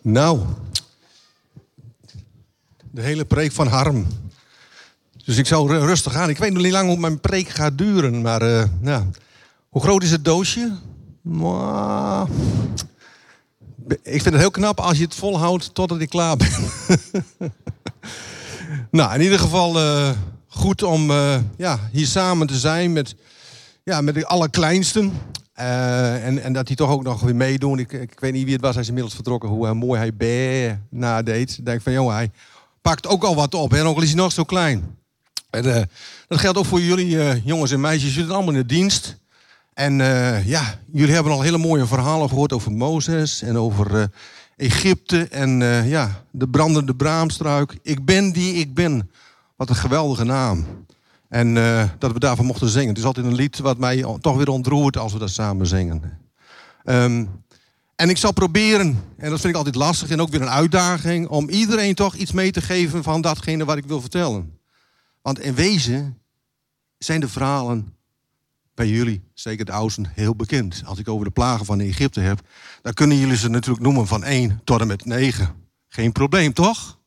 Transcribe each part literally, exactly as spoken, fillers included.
Nou, de hele preek van Harm. Dus ik zou rustig gaan. Ik weet nog niet lang hoe mijn preek gaat duren. Maar uh, ja. Hoe groot is het doosje? Maar... Ik vind het heel knap als je het volhoudt totdat ik klaar ben. Nou, in ieder geval uh, goed om uh, ja, hier samen te zijn met, ja, met de allerkleinsten. Uh, en, en dat die toch ook nog weer meedoen. Ik, ik weet niet wie het was, hij is inmiddels vertrokken. Hoe uh, mooi hij bij nadeed. Ik denk van, jongen, hij pakt ook al wat op. Hè, ook al is hij nog zo klein. En, uh, dat geldt ook voor jullie uh, jongens en meisjes. Jullie zitten allemaal in de dienst. En uh, ja, jullie hebben al hele mooie verhalen gehoord over Mozes en over uh, Egypte en uh, ja, de brandende braamstruik. Ik ben die ik ben. Wat een geweldige naam. En uh, dat we daarvan mochten zingen. Het is altijd een lied wat mij toch weer ontroert als we dat samen zingen. Um, en ik zal proberen, en dat vind ik altijd lastig en ook weer een uitdaging, om iedereen toch iets mee te geven van datgene wat ik wil vertellen. Want in wezen zijn de verhalen bij jullie, zeker de oudsten, heel bekend. Als ik over de plagen van Egypte heb, dan kunnen jullie ze natuurlijk noemen van één tot en met negen. Geen probleem, toch?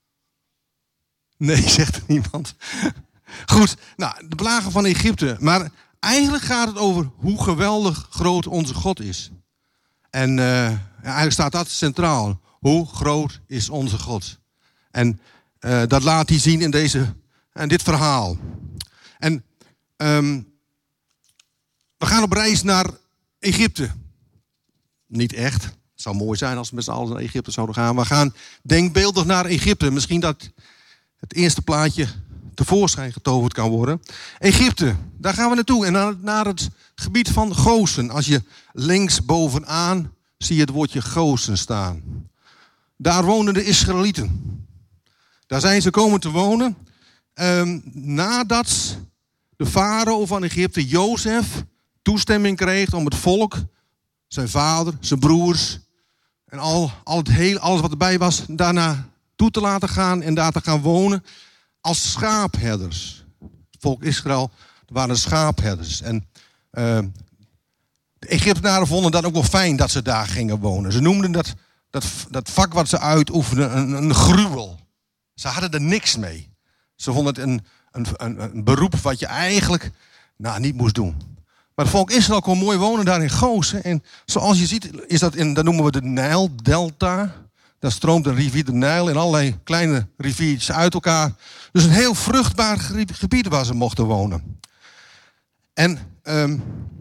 Nee, zegt er niemand. Goed, nou, de plagen van Egypte. Maar eigenlijk gaat het over hoe geweldig groot onze God is. En uh, eigenlijk staat dat centraal. Hoe groot is onze God? En uh, dat laat hij zien in, deze, in dit verhaal. En um, we gaan op reis naar Egypte. Niet echt. Het zou mooi zijn als we met z'n allen naar Egypte zouden gaan. We gaan denkbeeldig naar Egypte. Misschien dat het eerste plaatje tevoorschijn getoverd kan worden. Egypte, daar gaan we naartoe. En naar, naar het gebied van Gozen. Als je links bovenaan zie je het woordje Gozen staan. Daar wonen de Israëlieten. Daar zijn ze komen te wonen. Um, nadat de farao van Egypte, Jozef, toestemming kreeg om het volk, zijn vader, zijn broers en al, al het heel, alles wat erbij was, daarna toe te laten gaan en daar te gaan wonen als schaapherders. Het volk Israël waren schaapherders. En uh, de Egyptenaren vonden dat ook wel fijn dat ze daar gingen wonen. Ze noemden dat, dat, dat vak wat ze uitoefenden een, een gruwel. Ze hadden er niks mee. Ze vonden het een, een, een, een beroep wat je eigenlijk nou, niet moest doen. Maar het volk Israël kon mooi wonen daar in Gozen. En zoals je ziet, is dat in, dat noemen we de Nijldelta. Daar stroomt de rivier de Nijl in allerlei kleine riviertjes uit elkaar. Dus een heel vruchtbaar gebied waar ze mochten wonen. En um,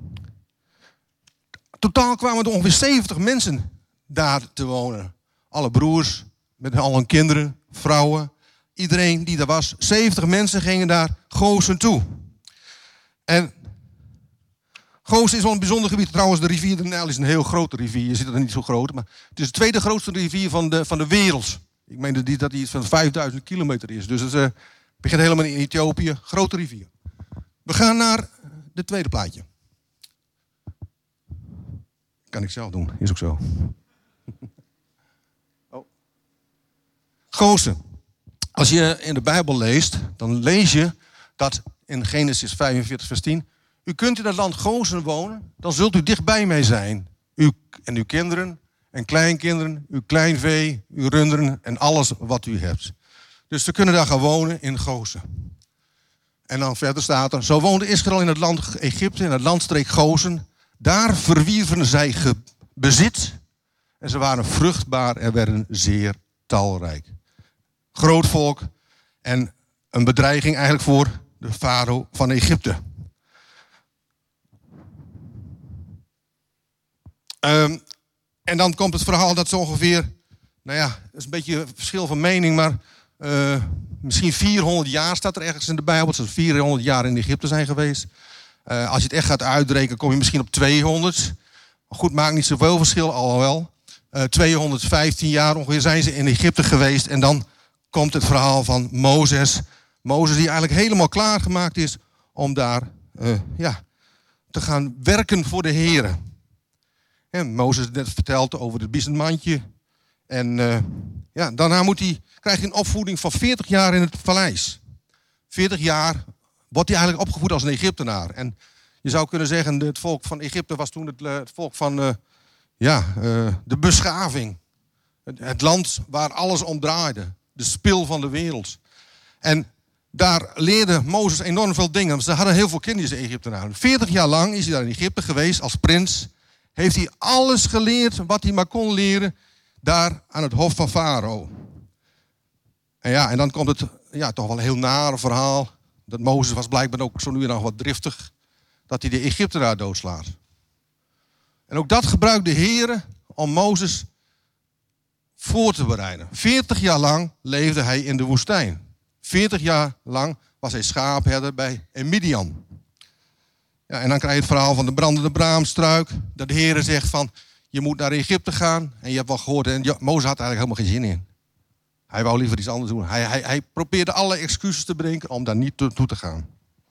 totaal kwamen er ongeveer zeventig mensen daar te wonen. Alle broers, met al hun kinderen, vrouwen. Iedereen die daar was. zeventig mensen gingen daar Gozen toe. En Gozen is wel een bijzonder gebied. Trouwens, de rivier de Nijl is een heel grote rivier. Je ziet het er niet zo groot, maar het is de tweede grootste rivier van de, van de wereld. Ik meen dat die, dat die iets van vijfduizend kilometer is. Dus het uh, begint helemaal in Ethiopië. Grote rivier. We gaan naar het tweede plaatje. Kan ik zelf doen, is ook zo. Oh. Gozen. Als je in de Bijbel leest, dan lees je dat in Genesis vijfenveertig vers tien... U kunt in het land Gozen wonen, dan zult u dichtbij mij zijn. U en uw kinderen en kleinkinderen, uw kleinvee, uw runderen en alles wat u hebt. Dus ze kunnen daar gaan wonen in Gozen. En dan verder staat er, zo woonde Israël in het land Egypte, in het landstreek Gozen. Daar verwierven zij ge- bezit en ze waren vruchtbaar en werden zeer talrijk. Groot volk en een bedreiging eigenlijk voor de farao van Egypte. Um, en dan komt het verhaal dat zo ongeveer, nou ja, dat is een beetje een verschil van mening, maar uh, misschien vierhonderd jaar staat er ergens in de Bijbel. Dat ze vierhonderd jaar in Egypte zijn geweest. Uh, als je het echt gaat uitrekenen, kom je misschien op tweehonderd. Maar goed, maakt niet zoveel verschil, al wel. Uh, tweehonderdvijftien jaar ongeveer zijn ze in Egypte geweest. En dan komt het verhaal van Mozes. Mozes die eigenlijk helemaal klaargemaakt is om daar uh, ja, te gaan werken voor de Here. En Mozes net verteld over het biezenmandje. En uh, ja, daarna moet hij, krijgt hij een opvoeding van veertig jaar in het paleis. veertig jaar wordt hij eigenlijk opgevoed als een Egyptenaar. En je zou kunnen zeggen, het volk van Egypte was toen het, het volk van uh, ja, uh, de beschaving. Het, het land waar alles om draaide. De spil van de wereld. En daar leerde Mozes enorm veel dingen. Ze hadden heel veel kinderen, de Egyptenaren. veertig jaar lang is hij daar in Egypte geweest als prins. Heeft hij alles geleerd wat hij maar kon leren. Daar aan het hof van Farao. En ja, en dan komt het ja, toch wel een heel nare verhaal. Dat Mozes was blijkbaar ook zo nu en dan wat driftig. Dat hij de Egyptenaar doodslaat. En ook dat gebruikt de Heer om Mozes voor te bereiden. veertig jaar lang leefde hij in de woestijn. veertig jaar lang was hij schaapherder bij Midian. Ja, en dan krijg je het verhaal van de brandende braamstruik. Dat de Heer zegt van, je moet naar Egypte gaan. En je hebt wel gehoord, en Mozes had eigenlijk helemaal geen zin in. Hij wou liever iets anders doen. Hij, hij, hij probeerde alle excuses te bedenken om daar niet toe te gaan.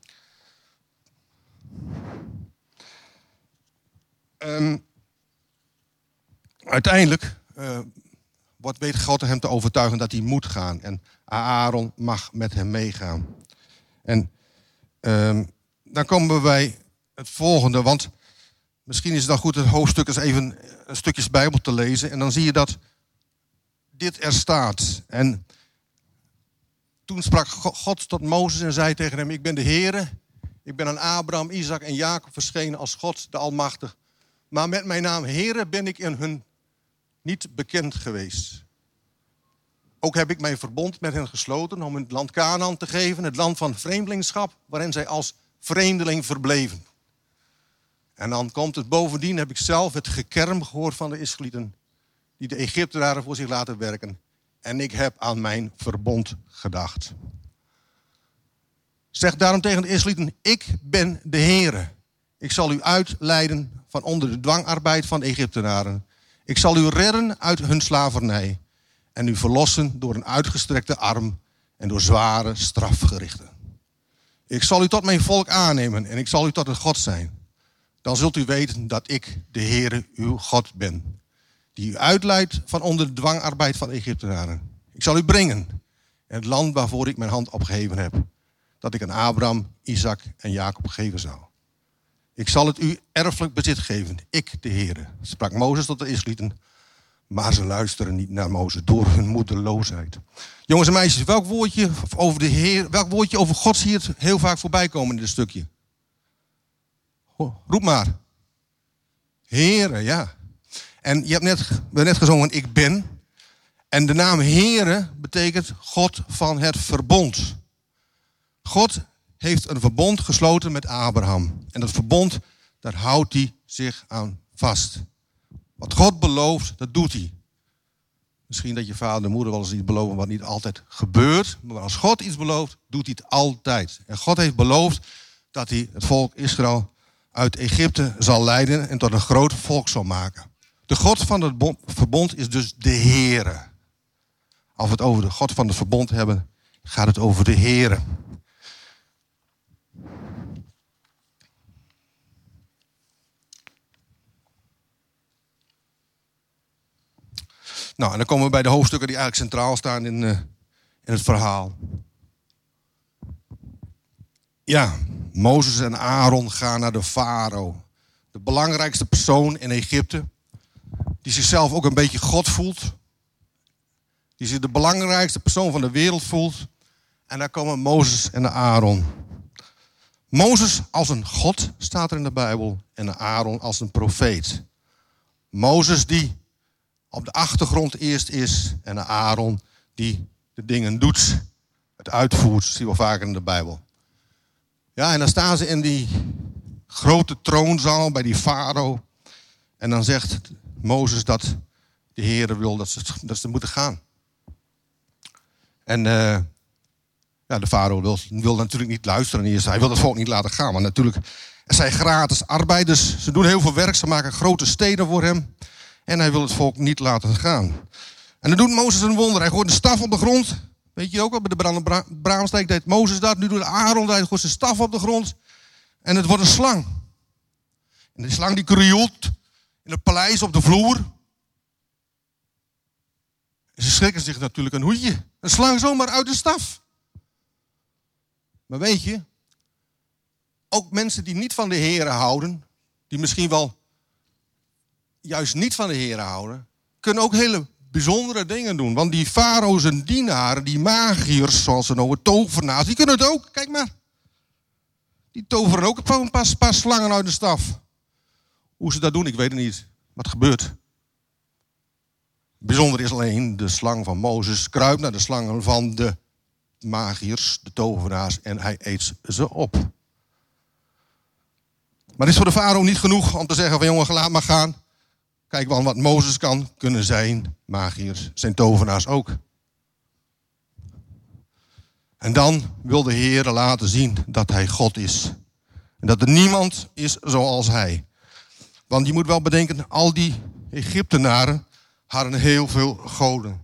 Um, uiteindelijk uh, wordt weet God hem te overtuigen dat hij moet gaan. En Aaron mag met hem meegaan. En um, dan komen we bij het volgende. Want misschien is het dan goed het hoofdstuk eens even een stukjes Bijbel te lezen. En dan zie je dat dit er staat. En toen sprak God tot Mozes en zei tegen hem, ik ben de Heere. Ik ben aan Abraham, Isaac en Jacob verschenen als God, de Almachtige. Maar met mijn naam Heere ben ik in hun niet bekend geweest. Ook heb ik mijn verbond met hen gesloten om hun het land Kanaan te geven. Het land van vreemdelingschap, waarin zij als vreemdeling verbleven. En dan komt het bovendien, heb ik zelf het gekerm gehoord van de Israëlieten. Die de Egyptenaren voor zich laten werken. En ik heb aan mijn verbond gedacht. Zeg daarom tegen de Israëlieten, ik ben de Heere. Ik zal u uitleiden van onder de dwangarbeid van de Egyptenaren. Ik zal u redden uit hun slavernij. En u verlossen door een uitgestrekte arm en door zware strafgerichten. Ik zal u tot mijn volk aannemen en ik zal u tot een God zijn. Dan zult u weten dat ik de Heere uw God ben. Die u uitleidt van onder de dwangarbeid van de Egyptenaren. Ik zal u brengen in het land waarvoor ik mijn hand opgeheven heb. Dat ik aan Abraham, Isaac en Jacob geven zou. Ik zal het u erfelijk bezit geven, ik de Heere. Sprak Mozes tot de Israëlieten, maar ze luisteren niet naar Mozes door hun moedeloosheid. Jongens en meisjes, welk woordje over de Heer, welk woordje over God zie je het heel vaak voorbij komen in dit stukje? Roep maar. Heere, ja. En je hebt net, we hebben net gezongen, ik ben. En de naam Heere betekent God van het verbond. God heeft een verbond gesloten met Abraham. En dat verbond, daar houdt hij zich aan vast. Wat God belooft, dat doet hij. Misschien dat je vader en moeder wel eens iets beloven wat niet altijd gebeurt. Maar als God iets belooft, doet hij het altijd. En God heeft beloofd dat hij het volk Israël uit Egypte zal leiden en tot een groot volk zal maken. De God van het verbond is dus de Heere. Als we het over de God van het verbond hebben, gaat het over de Heere. Nou, en dan komen we bij de hoofdstukken die eigenlijk centraal staan in, uh, in het verhaal. Ja, Mozes en Aaron gaan naar de farao. De belangrijkste persoon in Egypte. Die zichzelf ook een beetje God voelt. Die zich de belangrijkste persoon van de wereld voelt. En daar komen Mozes en Aaron. Mozes als een God staat er in de Bijbel. En Aaron als een profeet. Mozes die op de achtergrond eerst is. En Aaron die de dingen doet. Het uitvoert, dat zien we vaker in de Bijbel. Ja, en dan staan ze in die grote troonzaal bij die farao. En dan zegt Mozes dat de Heere wil dat ze, dat ze moeten gaan. En uh, ja, de farao wil, wil natuurlijk niet luisteren. Eerst. Hij wil het volk niet laten gaan. Maar natuurlijk, er zijn gratis arbeiders. Ze doen heel veel werk. Ze maken grote steden voor hem. En hij wil het volk niet laten gaan. En dan doet Mozes een wonder. Hij gooit een staf op de grond. Weet je ook wel, bij de brandende braamstruik deed Mozes dat. Nu doet Aaron dat. Hij gooit zijn staf op de grond. En het wordt een slang. En die slang die krioelt in het paleis op de vloer. En ze schrikken zich natuurlijk een hoedje. Een slang zomaar uit de staf. Maar weet je, ook mensen die niet van de Heere houden, die misschien wel juist niet van de Heere houden, kunnen ook hele bijzondere dingen doen. Want die farao zijn dienaren, die magiërs, zoals ze noemen, tovenaars, die kunnen het ook. Kijk maar. Die toveren ook een paar, paar slangen uit de staf. Hoe ze dat doen, ik weet het niet. Wat gebeurt? Bijzonder is alleen, de slang van Mozes kruipt naar de slangen van de magiërs, de tovenaars, en hij eet ze op. Maar het is voor de farao niet genoeg om te zeggen van jongen, laat maar gaan. Kijk, want wat Mozes kan, kunnen zijn magiërs, zijn tovenaars ook. En dan wil de Heer laten zien dat hij God is. En dat er niemand is zoals hij. Want je moet wel bedenken, al die Egyptenaren hadden heel veel goden.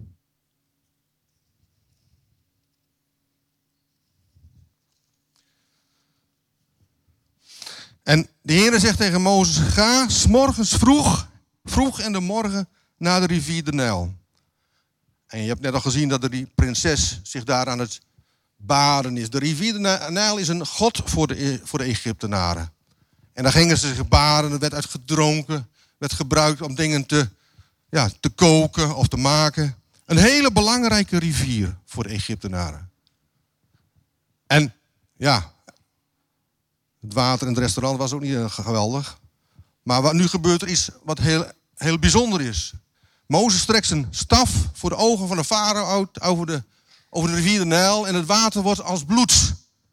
En de Heer zegt tegen Mozes, ga 's morgens vroeg, vroeg in de morgen naar de rivier de Nijl. En je hebt net al gezien dat die prinses zich daar aan het baden is. De rivier de Nijl is een god voor de, voor de Egyptenaren. En daar gingen ze zich baden, er werd uit gedronken, werd gebruikt om dingen te, ja, te koken of te maken. Een hele belangrijke rivier voor de Egyptenaren. En ja, het water in het restaurant was ook niet geweldig. Maar wat nu gebeurt er iets wat heel, heel bijzonder is. Mozes strekt zijn staf voor de ogen van de farao uit over de, over de rivier de Nijl en het water wordt als bloed.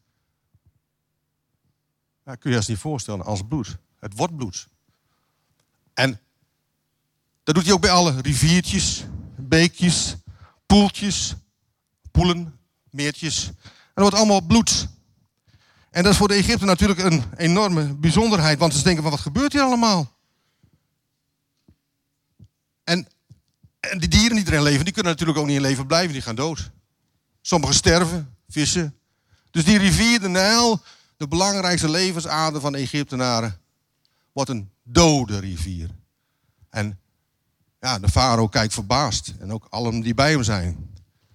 Ja, kun je je dat niet voorstellen, als bloed. Het wordt bloed. En dat doet hij ook bij alle riviertjes, beekjes, poeltjes, poelen, meertjes. En dat wordt allemaal bloed. En dat is voor de Egypten natuurlijk een enorme bijzonderheid. Want ze denken van, wat gebeurt hier allemaal? En, en die dieren die erin leven, die kunnen natuurlijk ook niet in leven blijven. Die gaan dood. Sommigen sterven, vissen. Dus die rivier, de Nijl, de belangrijkste levensader van de Egyptenaren, wordt een dode rivier. En ja, de farao kijkt verbaasd. En ook allen die bij hem zijn.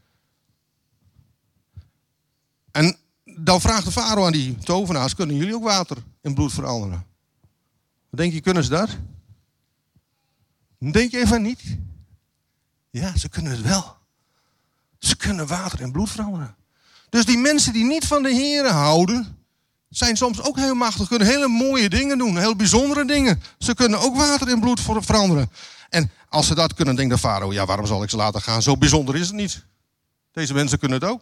En dan vraagt de farao aan die tovenaars, kunnen jullie ook water in bloed veranderen? Wat denk je, kunnen ze dat? Denk je even niet? Ja, ze kunnen het wel. Ze kunnen water in bloed veranderen. Dus die mensen die niet van de Heere houden, zijn soms ook heel machtig, kunnen hele mooie dingen doen, heel bijzondere dingen. Ze kunnen ook water in bloed veranderen. En als ze dat kunnen, denkt de farao, ja, waarom zal ik ze laten gaan? Zo bijzonder is het niet. Deze mensen kunnen het ook.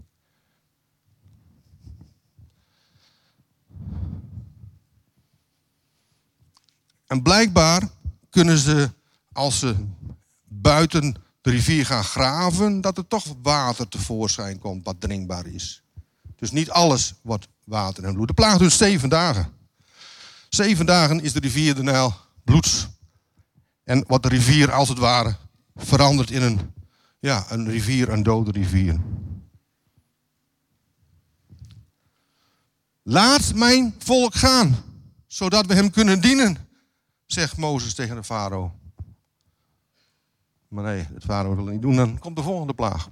En blijkbaar kunnen ze, als ze buiten de rivier gaan graven, dat er toch water tevoorschijn komt wat drinkbaar is. Dus niet alles wordt water en bloed. De plaag duurt zeven dagen. Zeven dagen is de rivier de Nijl bloeds. En wordt de rivier als het ware veranderd in een, ja, een rivier, een dode rivier. Laat mijn volk gaan, zodat we hem kunnen dienen, zegt Mozes tegen de farao. Maar nee, het farao wil het niet doen. Dan komt de volgende plaag.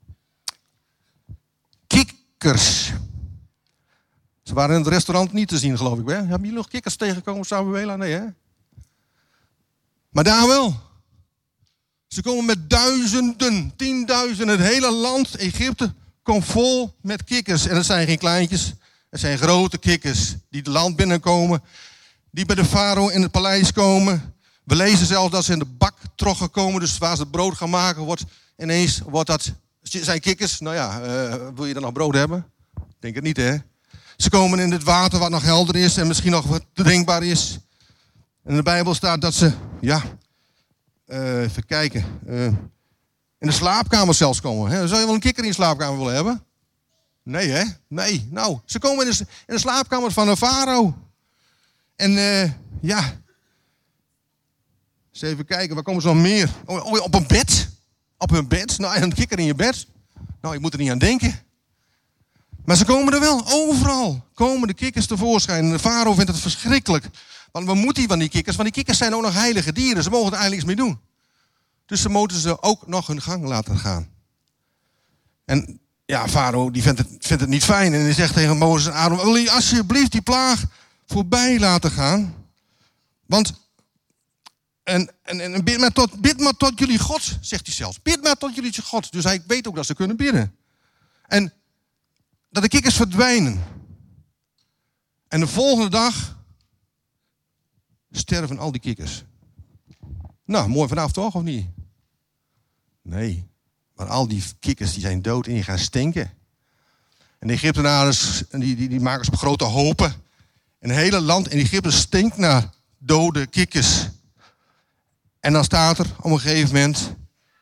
Kikkers. Ze waren in het restaurant niet te zien, geloof ik. Hè? Hebben jullie nog kikkers tegengekomen, Samuela? Nee, hè? Maar daar wel. Ze komen met duizenden, tienduizenden. Het hele land, Egypte, komt vol met kikkers. En het zijn geen kleintjes. Het zijn grote kikkers die het land binnenkomen. Die bij de farao in het paleis komen. We lezen zelfs dat ze in de baktroggen komen. Dus waar ze brood gaan maken, wordt ineens wordt dat, zijn kikkers. Nou ja, uh, wil je dan nog brood hebben? Denk het niet, hè? Ze komen in het water wat nog helder is en misschien nog wat drinkbaar is. En in de Bijbel staat dat ze, ja, uh, even kijken, uh, in de slaapkamer zelfs komen. Hè? Zou je wel een kikker in je slaapkamer willen hebben? Nee, hè? Nee. Nou, ze komen in de, in de slaapkamer van een farao. En uh, ja, eens even kijken, waar komen ze nog meer? Oh, op een bed. Op hun bed. Nou, een kikker in je bed. Nou, ik moet er niet aan denken. Maar ze komen er wel. Overal komen de kikkers tevoorschijn. En de farao vindt het verschrikkelijk. Want wat moet hij van die kikkers? Want die kikkers zijn ook nog heilige dieren. Ze mogen er eigenlijk niks mee doen. Dus ze moeten ze ook nog hun gang laten gaan. En ja, farao die vindt het, vindt het niet fijn. En hij zegt tegen Mozes en Aaron, wil je alsjeblieft die plaag voorbij laten gaan? Want En, en, en bid, maar tot, bid maar tot jullie God, zegt hij zelfs. Bid maar tot jullie God. Dus hij weet ook dat ze kunnen bidden. En dat de kikkers verdwijnen. En de volgende dag sterven al die kikkers. Nou, mooi vanaf toch, of niet? Nee. Maar al die kikkers die zijn dood en die gaan stinken. En de Egyptenaren die, die, die maken ze op grote hopen. En het hele land in Egypte stinkt naar dode kikkers. En dan staat er op een gegeven moment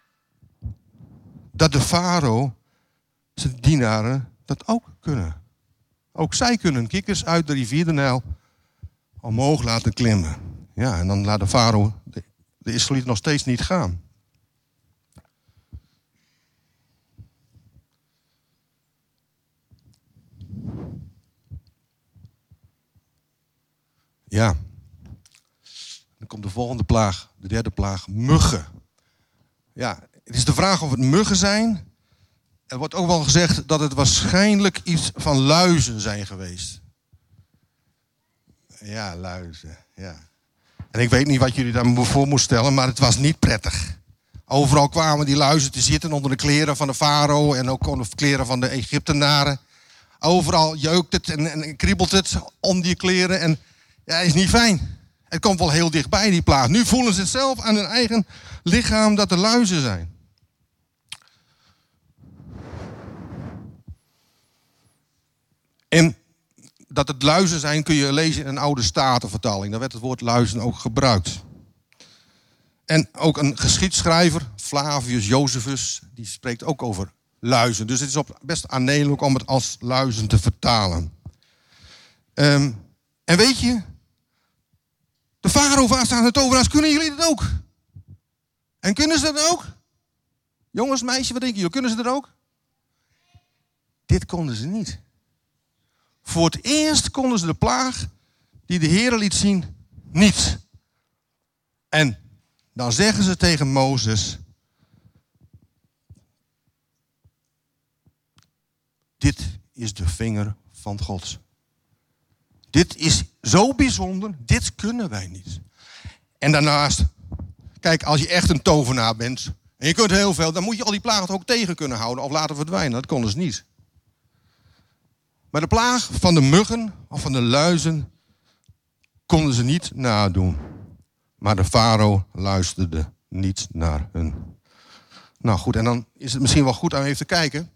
dat de farao, zijn dienaren, dat ook kunnen. Ook zij kunnen kikkers uit de rivier de Nijl omhoog laten klimmen. Ja, en dan laat de farao de, de Israëlieten nog steeds niet gaan. Ja. Dan komt de volgende plaag, de derde plaag, muggen. Ja, het is de vraag of het muggen zijn. Er wordt ook wel gezegd dat het waarschijnlijk iets van luizen zijn geweest. Ja, luizen, ja. En ik weet niet wat jullie daar voor moeten stellen, maar het was niet prettig. Overal kwamen die luizen te zitten onder de kleren van de farao en ook onder de kleren van de Egyptenaren. Overal jeukt het en, en kriebelt het om die kleren en ja, het is niet fijn. Het komt wel heel dichtbij, die plaag. Nu voelen ze het zelf aan hun eigen lichaam dat er luizen zijn. En dat het luizen zijn kun je lezen in een oude Statenvertaling. Daar werd het woord luizen ook gebruikt. En ook een geschiedschrijver, Flavius Josephus, die spreekt ook over luizen. Dus het is op best aannemelijk om het als luizen te vertalen. Um, en weet je, de farao vaststaande tovenaars, kunnen jullie dat ook? En kunnen ze dat ook? Jongens, meisjes, wat denken jullie? Kunnen ze dat ook? Dit konden ze niet. Voor het eerst konden ze de plaag die de Heer liet zien niet. En dan zeggen ze tegen Mozes: dit is de vinger van God. Dit is zo bijzonder, dit kunnen wij niet. En daarnaast, kijk, als je echt een tovenaar bent en je kunt heel veel, dan moet je al die plagen ook tegen kunnen houden of laten verdwijnen. Dat konden ze niet. Maar de plaag van de muggen of van de luizen konden ze niet nadoen. Maar de farao luisterde niet naar hun. Nou goed, en dan is het misschien wel goed om even te kijken.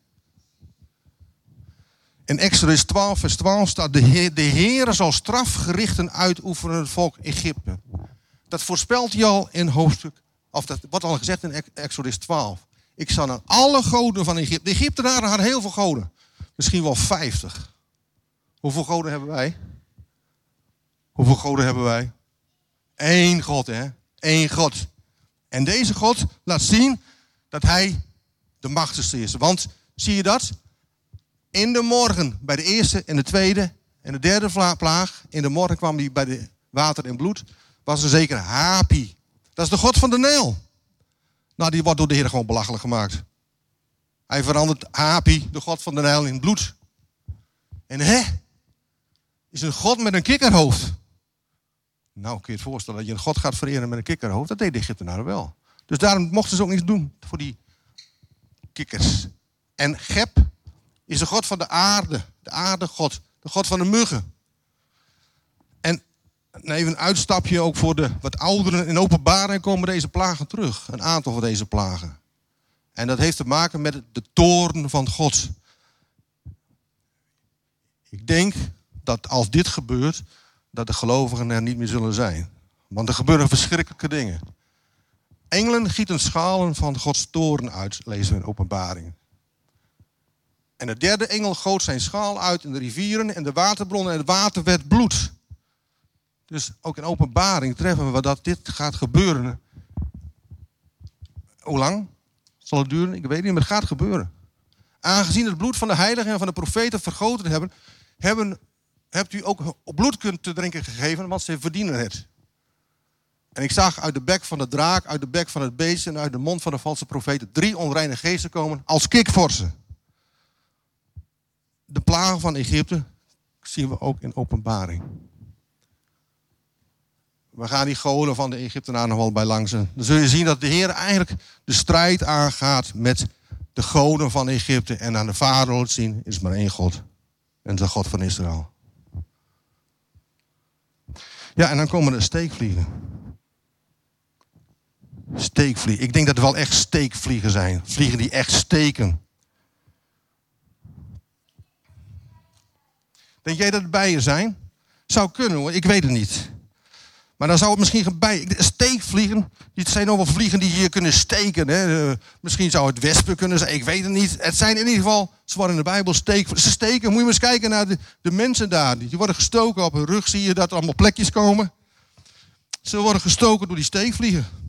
In Exodus twaalf, vers twaalf staat: de Heer, de Heere zal strafgerichten uitoefenen het volk Egypte. Dat voorspelt hij al in hoofdstuk, of dat wordt al gezegd in Exodus twaalf. Ik zal naar alle goden van Egypte. De Egyptenaren hadden heel veel goden. Misschien wel vijftig. Hoeveel goden hebben wij? Hoeveel goden hebben wij? Eén God, hè? Eén God. En deze God laat zien dat hij de machtigste is. Want, zie je dat? In de morgen, bij de eerste en de tweede en de derde plaag, in de morgen kwam hij bij de water en bloed, was er zeker Hapi. Dat is de God van de Nijl. Nou, die wordt door de Heer gewoon belachelijk gemaakt. Hij verandert Hapi, de God van de Nijl, in bloed. En hè? Is een God met een kikkerhoofd. Nou, kun je het voorstellen dat je een God gaat vereren met een kikkerhoofd? Dat deed de Egyptenaren wel. Dus daarom mochten ze ook niets doen voor die kikkers. En Geb is de God van de aarde. De aardegod. De God van de muggen. En even een uitstapje ook voor de wat ouderen. In Openbaring komen deze plagen terug. Een aantal van deze plagen. En dat heeft te maken met de toorn van God. Ik denk dat als dit gebeurt, dat de gelovigen er niet meer zullen zijn. Want er gebeuren verschrikkelijke dingen. Engelen gieten schalen van Gods toorn uit, lezen we in Openbaring. En de derde engel goot zijn schaal uit in de rivieren en de waterbronnen en het water werd bloed. Dus ook in Openbaring treffen we dat dit gaat gebeuren. Hoe lang zal het duren? Ik weet niet, maar het gaat gebeuren. Aangezien het bloed van de heiligen en van de profeten vergoten hebben, hebben hebt u ook bloed te drinken gegeven, want ze verdienen het. En ik zag uit de bek van de draak, uit de bek van het beest en uit de mond van de valse profeten drie onreine geesten komen als kikvorsen. De plagen van Egypte zien we ook in Openbaring. We gaan die goden van de Egyptenaren nog wel bij langs. Dan zul je zien dat de Heer eigenlijk de strijd aangaat met de goden van Egypte. En aan de farao laat zien, is maar één God. En de God van Israël. Ja, en dan komen de steekvliegen. Steekvliegen. Ik denk dat er wel echt steekvliegen zijn. Vliegen die echt steken. Denk jij dat het bijen zijn? Zou kunnen hoor, ik weet het niet. Maar dan zou het misschien bij steekvliegen. Dit zijn nog wel vliegen die hier kunnen steken. Hè. Uh, misschien zou het wespen kunnen zijn. Ik weet het niet. Het zijn in ieder geval, ze worden in de Bijbel steek. Ze steken. Moet je maar eens kijken naar de, de mensen daar. Die worden gestoken op hun rug. Zie je dat er allemaal plekjes komen. Ze worden gestoken door die steekvliegen.